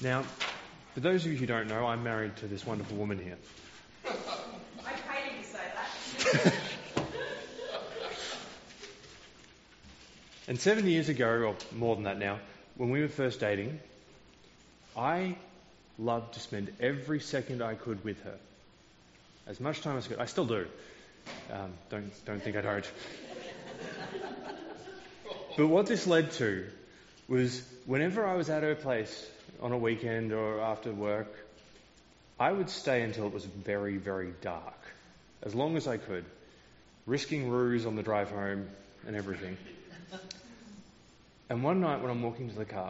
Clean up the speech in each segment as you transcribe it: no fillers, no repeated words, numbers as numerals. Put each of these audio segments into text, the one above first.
Now, for those of you who don't know, I'm married to this wonderful woman here. I paid him to say that. And 7 years ago, or more than that now, when we were first dating, I loved to spend every second I could with her. As much time as I could. I still do. Don't think I don't. But what this led to was whenever I was at her place on a weekend or after work, I would stay until it was very, very dark, as long as I could, risking roos on the drive home and everything. And one night when I'm walking to the car,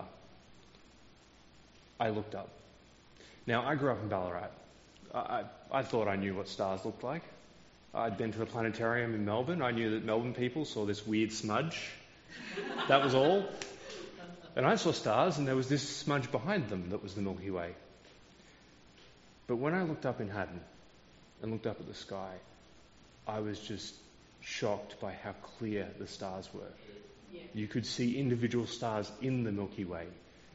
I looked up. Now, I grew up in Ballarat. I thought I knew what stars looked like. I'd been to a planetarium in Melbourne. I knew that Melbourne people saw this weird smudge. That was all. And I saw stars, and there was this smudge behind them that was the Milky Way. But when I looked up in Haddon and looked up at the sky, I was just shocked by how clear the stars were. Yeah. You could see individual stars in the Milky Way.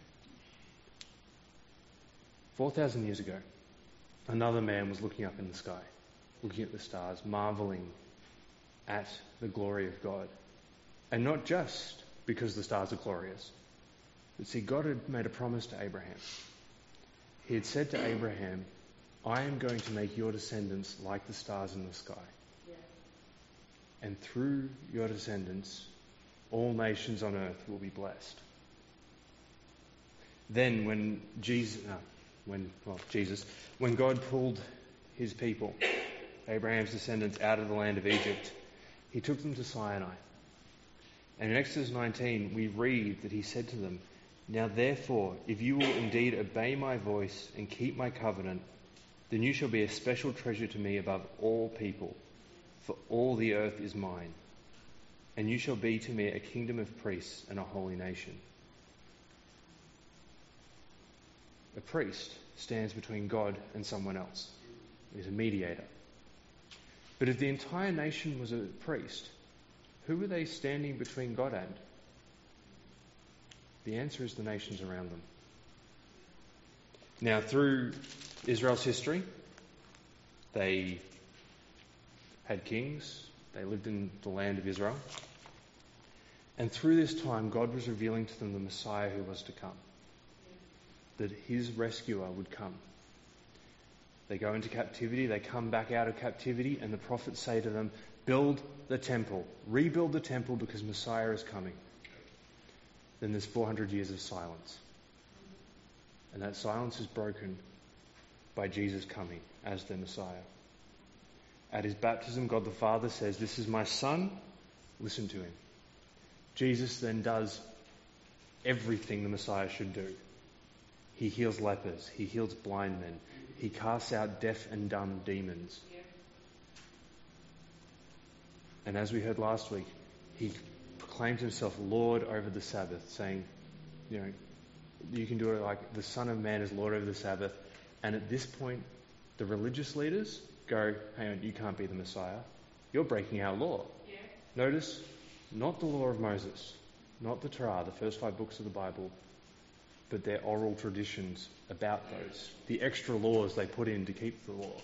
4,000 years ago, another man was looking up in the sky, looking at the stars, marveling at the glory of God. And not just because the stars are glorious. But see, God had made a promise to Abraham. He had said to Abraham, I am going to make your descendants like the stars in the sky. Yeah. And through your descendants, all nations on earth will be blessed. Then when God pulled his people, Abraham's descendants, out of the land of Egypt, he took them to Sinai. And in Exodus 19, we read that he said to them, Now therefore, if you will indeed obey my voice and keep my covenant, then you shall be a special treasure to me above all people, for all the earth is mine. And you shall be to me a kingdom of priests and a holy nation. A priest stands between God and someone else. He's a mediator. But if the entire nation was a priest, who were they standing between God and? The answer is the nations around them. Now, through Israel's history, they had kings. They lived in the land of Israel. And through this time, God was revealing to them the Messiah who was to come. That his rescuer would come. They go into captivity, they come back out of captivity, and the prophets say to them, build the temple, rebuild the temple because Messiah is coming. Then there's 400 years of silence. And that silence is broken by Jesus coming as the Messiah. At his baptism, God the Father says, this is my Son, listen to him. Jesus then does everything the Messiah should do. He heals lepers. He heals blind men. He casts out deaf and dumb demons. Yeah. And as we heard last week, he proclaims himself Lord over the Sabbath, saying, you can do it like the Son of Man is Lord over the Sabbath. And at this point, the religious leaders go, hang on, you can't be the Messiah. You're breaking our law. Yeah. Notice, not the law of Moses, not the Torah, the first 5 books of the Bible, but their oral traditions about those, the extra laws they put in to keep the law.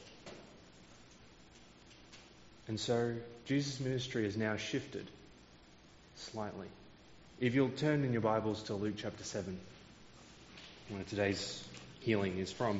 And so Jesus' ministry has now shifted slightly. If you'll turn in your Bibles to Luke chapter 7, where today's healing is from,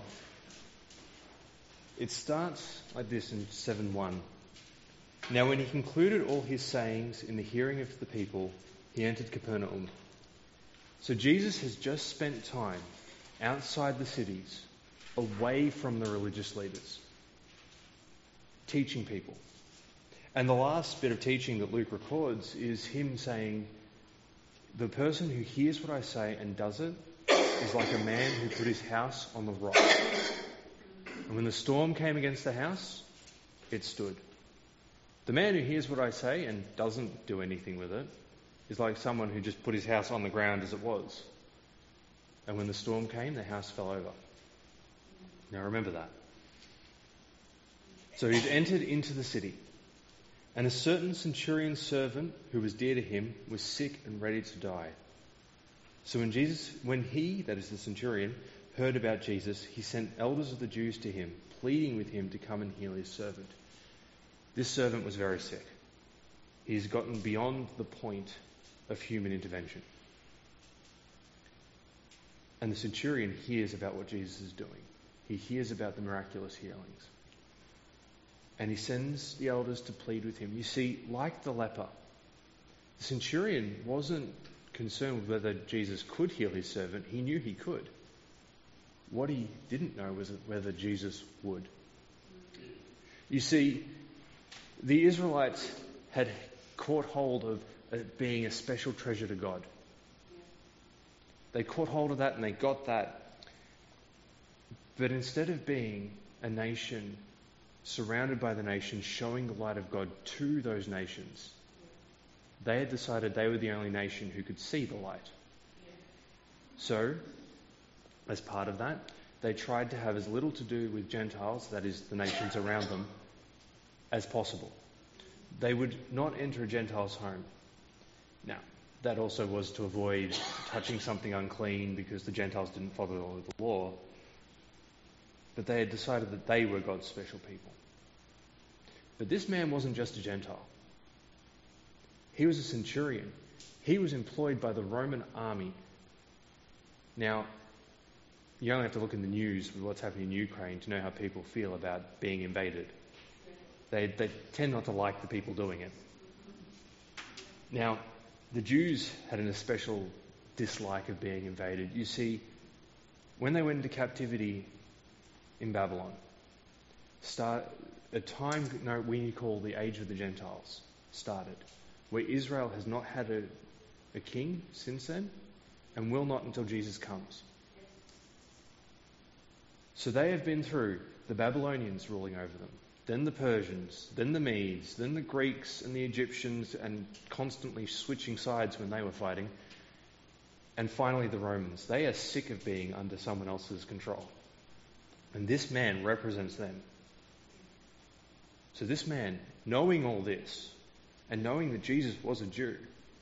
it starts like this in 7:1. Now when he concluded all his sayings in the hearing of the people, he entered Capernaum. So Jesus has just spent time outside the cities, away from the religious leaders, teaching people. And the last bit of teaching that Luke records is him saying, the person who hears what I say and does it is like a man who put his house on the rock. And when the storm came against the house, it stood. The man who hears what I say and doesn't do anything with it is like someone who just put his house on the ground as it was. And when the storm came, the house fell over. Now remember that. So he's entered into the city. And a certain centurion's servant, who was dear to him, was sick and ready to die. So when he, that is the centurion, heard about Jesus, he sent elders of the Jews to him, pleading with him to come and heal his servant. This servant was very sick. He's gotten beyond the point of human intervention. And the centurion hears about what Jesus is doing. He hears about the miraculous healings. And he sends the elders to plead with him. You see, like the leper, the centurion wasn't concerned with whether Jesus could heal his servant. He knew he could. What he didn't know was whether Jesus would. You see, the Israelites had caught hold of being a special treasure to God. They caught hold of that and they got that. But instead of being a nation surrounded by the nations, showing the light of God to those nations, they had decided they were the only nation who could see the light. So, as part of that, they tried to have as little to do with Gentiles, that is, the nations around them, as possible. They would not enter a Gentile's home. Now, that also was to avoid touching something unclean because the Gentiles didn't follow the law. But they had decided that they were God's special people. But this man wasn't just a Gentile. He was a centurion. He was employed by the Roman army. Now, you only have to look in the news with what's happening in Ukraine to know how people feel about being invaded. They tend not to like the people doing it. Now, the Jews had an especial dislike of being invaded. You see, when they went into captivity in Babylon, a time we call the Age of the Gentiles started, where Israel has not had a king since then, and will not until Jesus comes. So they have been through the Babylonians ruling over them, then the Persians, then the Medes, then the Greeks and the Egyptians, and constantly switching sides when they were fighting, and finally the Romans. They are sick of being under someone else's control. And this man represents them. So this man, knowing all this, and knowing that Jesus was a Jew,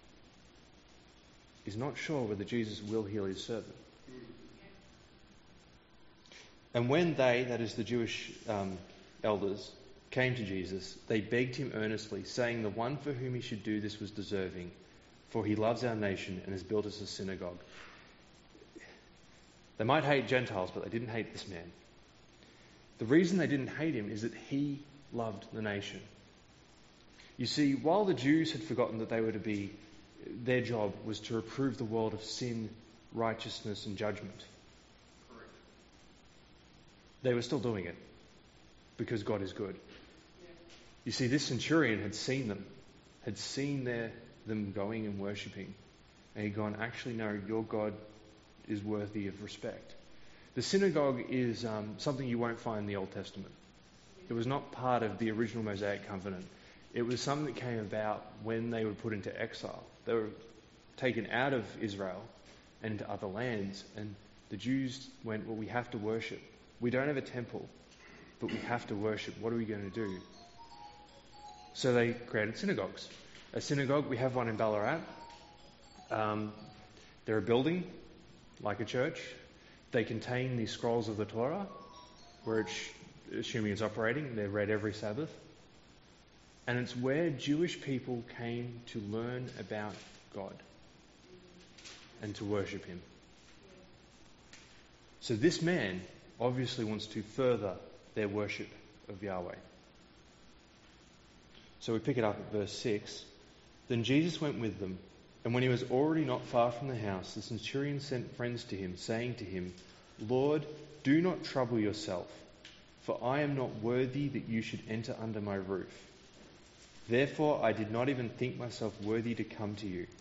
is not sure whether Jesus will heal his servant. And when they, that is the Jewish elders, came to Jesus, they begged him earnestly, saying the one for whom he should do this was deserving, for he loves our nation and has built us a synagogue. They might hate Gentiles, but they didn't hate this man. The reason they didn't hate him is that he loved the nation. You see, while the Jews had forgotten that their job was to reprove the world of sin, righteousness and judgment, Correct. they were still doing it because God is good. Yeah. You see, this centurion had seen them, them going and worshipping, and he'd gone, actually no, your God is worthy of respect. The synagogue is something you won't find in the Old Testament. It was not part of the original Mosaic covenant. It was something that came about when they were put into exile. They were taken out of Israel and into other lands, and the Jews went, well, we have to worship. We don't have a temple, but we have to worship. What are we going to do? So they created synagogues. A synagogue, we have one in Ballarat. They're a building, like a church. They contain the scrolls of the Torah, assuming it's operating. They're read every Sabbath. And it's where Jewish people came to learn about God and to worship him. So this man obviously wants to further their worship of Yahweh. So we pick it up at verse 6. Then Jesus went with them, and when he was already not far from the house, the centurion sent friends to him, saying to him, Lord, do not trouble yourself, for I am not worthy that you should enter under my roof. Therefore I did not even think myself worthy to come to you.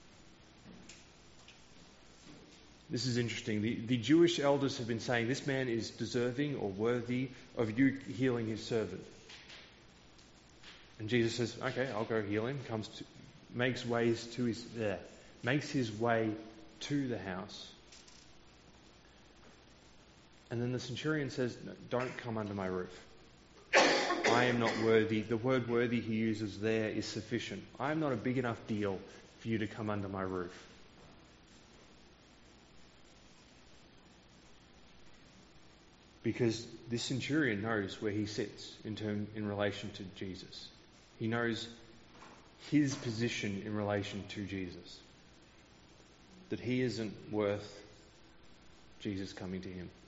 This is interesting. The Jewish elders have been saying this man is deserving or worthy of you healing his servant. And Jesus says, okay, I'll go heal him. Makes his way to the house. And then the centurion says, no, don't come under my roof. I am not worthy. The word worthy he uses there is sufficient. I am not a big enough deal for you to come under my roof. Because this centurion knows where he sits in relation to Jesus. He knows his position in relation to Jesus. That he isn't worth Jesus coming to him.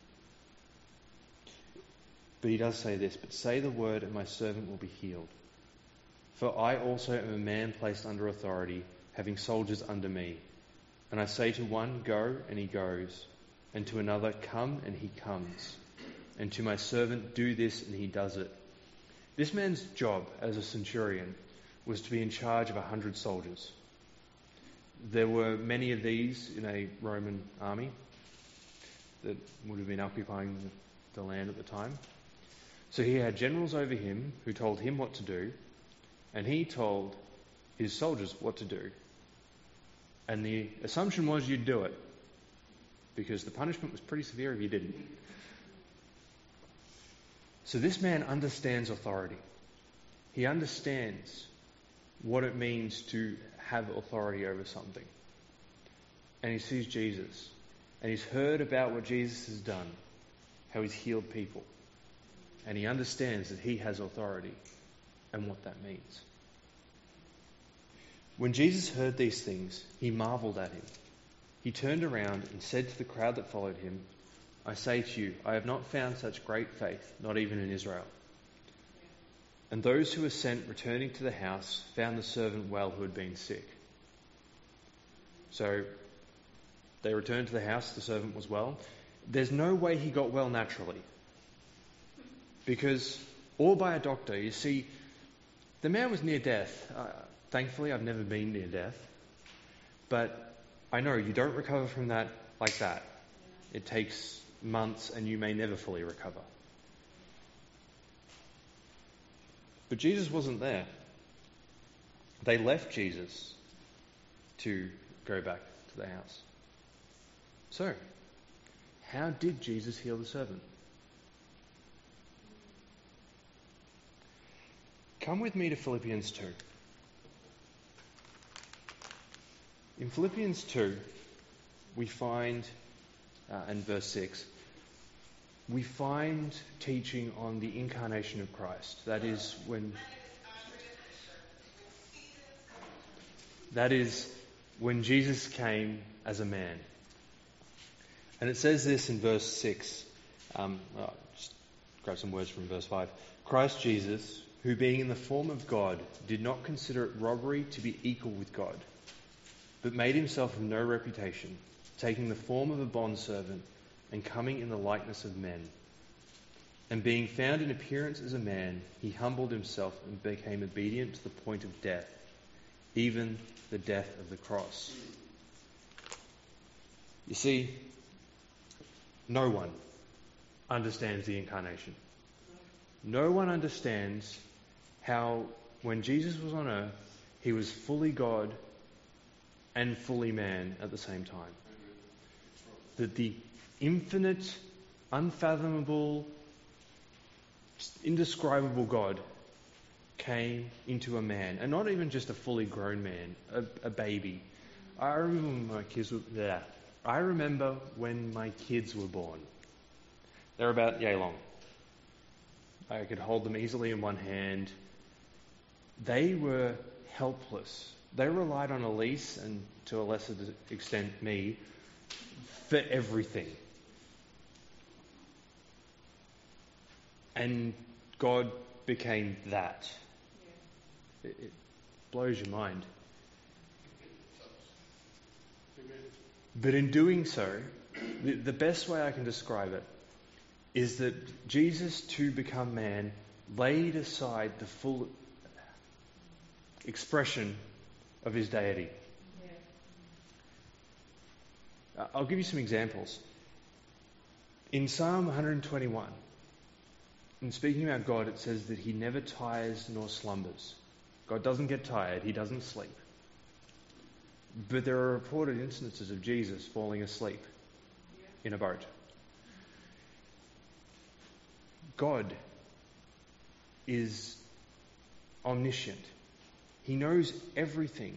But he does say this, "But say the word and my servant will be healed. For I also am a man placed under authority, having soldiers under me. And I say to one, go, and he goes. And to another, come, and he comes. And to my servant, do this, and he does it." This man's job as a centurion was to be in charge of 100 soldiers. There were many of these in a Roman army that would have been occupying the land at the time. So he had generals over him who told him what to do, and he told his soldiers what to do. And the assumption was you'd do it, because the punishment was pretty severe if you didn't. So this man understands authority. He understands what it means to have authority over something. And he sees Jesus. And he's heard about what Jesus has done, how he's healed people. And he understands that he has authority and what that means. When Jesus heard these things, he marveled at him. He turned around and said to the crowd that followed him, "I say to you, I have not found such great faith, not even in Israel." And those who were sent, returning to the house, found the servant well who had been sick. So they returned to the house, the servant was well. There's no way he got well naturally. Because, or by a doctor, you see, the man was near death. Thankfully, I've never been near death. But I know you don't recover from that like that. It takes months and you may never fully recover. But Jesus wasn't there. They left Jesus to go back to the house. So, how did Jesus heal the servant? Come with me to Philippians 2. In Philippians 2, we find, in verse 6, we find teaching on the incarnation of Christ. That is when Jesus came as a man. And it says this in verse 6. Just grab some words from verse 5. "Christ Jesus, who being in the form of God, did not consider it robbery to be equal with God, but made himself of no reputation, taking the form of a bondservant and coming in the likeness of men. And being found in appearance as a man, he humbled himself and became obedient to the point of death, even the death of the cross." You see, no one understands the incarnation. No one understands how when Jesus was on earth, he was fully God and fully man at the same time. That the infinite, unfathomable, indescribable God came into a man, and not even just a fully grown man, a baby. I remember when my kids were born. They were about yay long. I could hold them easily in one hand. They were helpless. They relied on Elise, and to a lesser extent me, for everything. And God became that. It blows your mind. But in doing so, the best way I can describe it is that Jesus, to become man, laid aside the full expression of his deity. I'll give you some examples. In Psalm 121, in speaking about God, it says that he never tires nor slumbers. God doesn't get tired, he doesn't sleep. But there are reported instances of Jesus falling asleep in a boat. God is omniscient. He knows everything.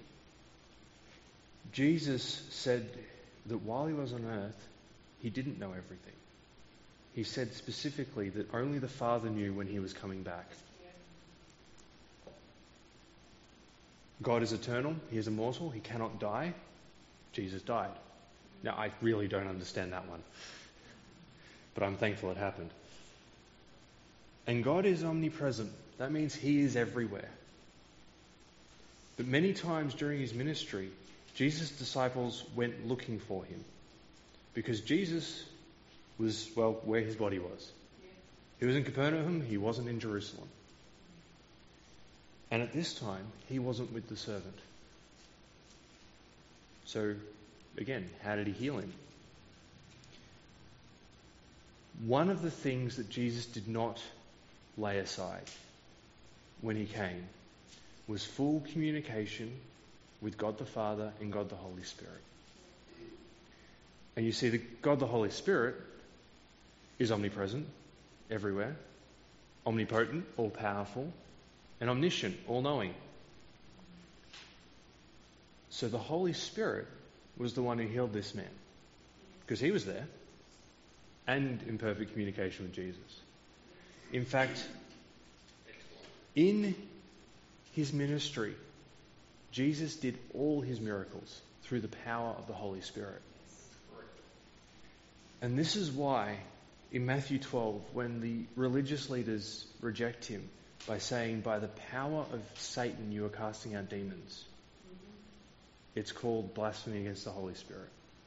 Jesus said that while he was on earth, he didn't know everything. he said specifically that only the Father knew when he was coming back. God is eternal, he is immortal, he cannot die. Jesus died. Now, I really don't understand that one, but I'm thankful it happened. And God is omnipresent. That means he is everywhere. But many times during his ministry, Jesus' disciples went looking for him because Jesus was, well, where his body was. He was in Capernaum, he wasn't in Jerusalem. And at this time, he wasn't with the servant. So, again, how did he heal him? One of the things that Jesus did not lay aside when he came was full communication with God the Father and God the Holy Spirit. And you see, God the Holy Spirit is omnipresent, everywhere, omnipotent, all-powerful, and omniscient, all-knowing. So the Holy Spirit was the one who healed this man, because he was there and in perfect communication with Jesus. In fact, in his ministry, Jesus did all his miracles through the power of the Holy Spirit. And this is why in Matthew 12, when the religious leaders reject him by saying, by the power of Satan you are casting out demons, it's called blasphemy against the Holy Spirit.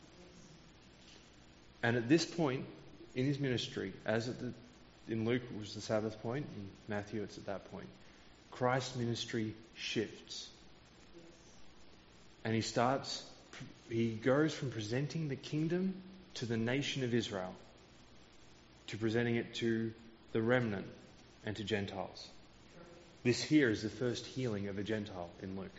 And at this point in his ministry, as in Luke it was the Sabbath point, in Matthew it's at that point, Christ's ministry shifts. And he goes from presenting the kingdom to the nation of Israel to presenting it to the remnant and to Gentiles. This here is the first healing of a Gentile in Luke.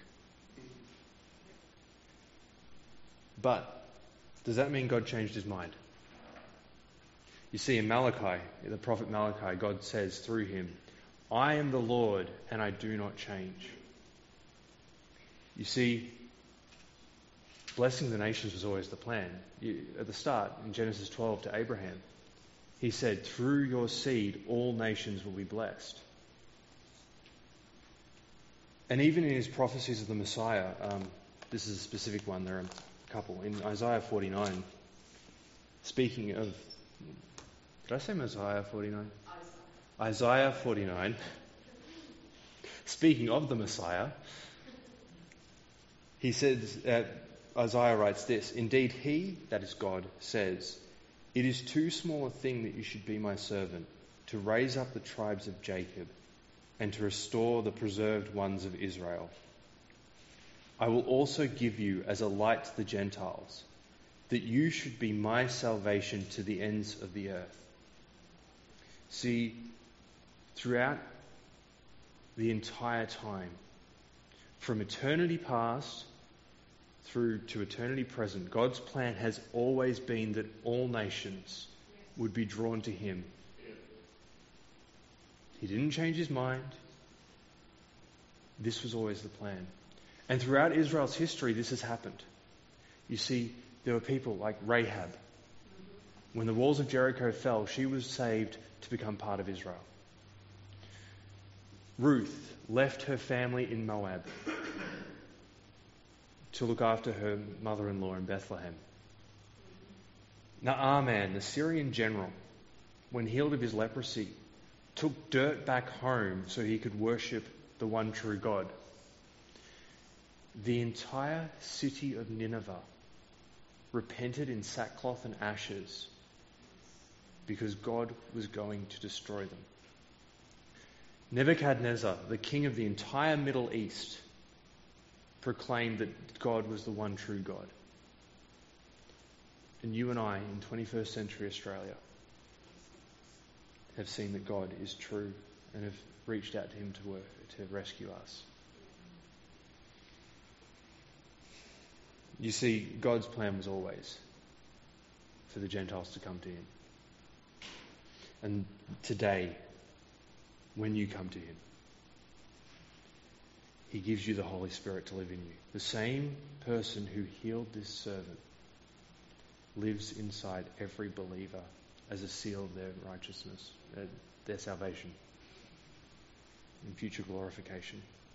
But does that mean God changed his mind? You see, in Malachi, the prophet Malachi, God says through him, I am the Lord and I do not change. You see, blessing the nations was always the plan. At the start, in Genesis 12 to Abraham, he said, through your seed, all nations will be blessed. And even in his prophecies of the Messiah, this is a specific one, there are a couple. In Isaiah 49, speaking of... Did I say Messiah 49? Isaiah 49. Speaking of the Messiah, he says, Isaiah writes this, indeed he, that is God, says, it is too small a thing that you should be my servant, to raise up the tribes of Jacob and to restore the preserved ones of Israel. I will also give you as a light to the Gentiles, that you should be my salvation to the ends of the earth. See, throughout the entire time, from eternity past through to eternity present, God's plan has always been that all nations would be drawn to him. He didn't change his mind. This was always the plan. And throughout Israel's history, this has happened. You see, there were people like Rahab. When the walls of Jericho fell, she was saved to become part of Israel. Ruth left her family in Moab to look after her mother-in-law in Bethlehem. Naaman, the Syrian general, when healed of his leprosy, took dirt back home so he could worship the one true God. The entire city of Nineveh repented in sackcloth and ashes because God was going to destroy them. Nebuchadnezzar, the king of the entire Middle East, proclaimed that God was the one true God. And you and I, in 21st century Australia, have seen that God is true and have reached out to him to rescue us. You see, God's plan was always for the Gentiles to come to him. And today, when you come to him, he gives you the Holy Spirit to live in you. The same person who healed this servant lives inside every believer as a seal of their righteousness, their salvation, and future glorification.